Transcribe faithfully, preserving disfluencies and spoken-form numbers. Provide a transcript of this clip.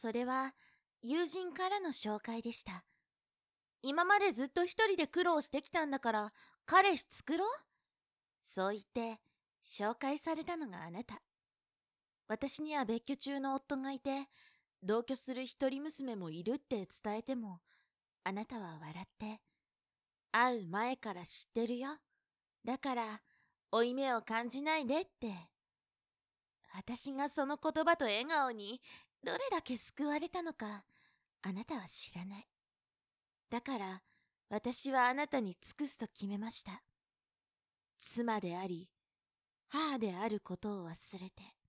それは友人からの紹介でした。今までずっと一人で苦労してきたんだから、彼氏作ろう？そう言って、紹介されたのがあなた。私には別居中の夫がいて、同居する一人娘もいるって伝えても、あなたは笑って、会う前から知ってるよ。だから、負い目を感じないでって。私がその言葉と笑顔にどれだけ救われたのか、あなたは知らない。だから、私はあなたに尽くすと決めました。妻であり、母であることを忘れて。